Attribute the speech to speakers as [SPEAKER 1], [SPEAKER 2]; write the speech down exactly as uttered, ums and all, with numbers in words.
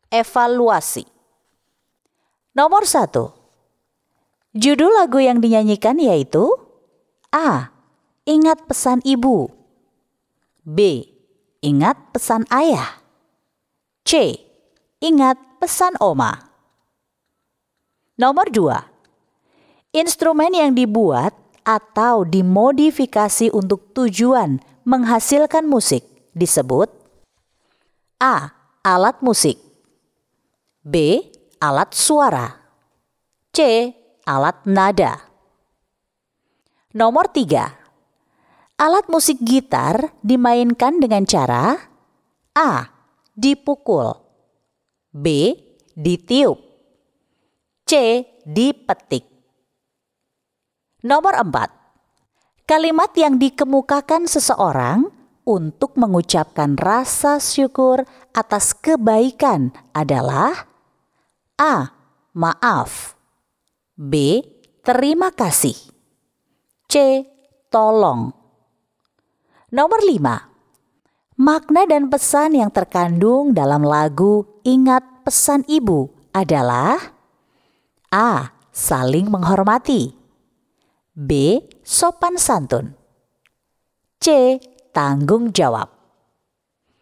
[SPEAKER 1] Evaluasi. Nomor satu. Judul lagu yang dinyanyikan yaitu A. Ingat pesan ibu. B. Ingat pesan ayah. C. Ingat pesan oma. Nomor dua. Instrumen yang dibuat atau dimodifikasi untuk tujuan menghasilkan musik disebut A. Alat musik. B. Alat suara. C. Alat nada. Nomor tiga. Alat musik gitar dimainkan dengan cara A. Dipukul. B. Ditiup. C. Dipetik. Nomor empat. Kalimat yang dikemukakan seseorang untuk mengucapkan rasa syukur atas kebaikan adalah A. Maaf. B. Terima kasih. C. Tolong. Nomor lima. Makna dan pesan yang terkandung dalam lagu Ingat Pesan Ibu adalah A. Saling menghormati. B. Sopan santun. C. Tanggung jawab.